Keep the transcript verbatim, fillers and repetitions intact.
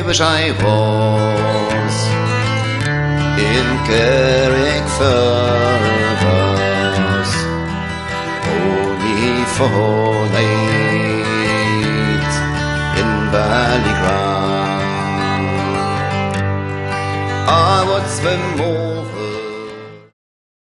wish I was in Carrickfergus, only for thy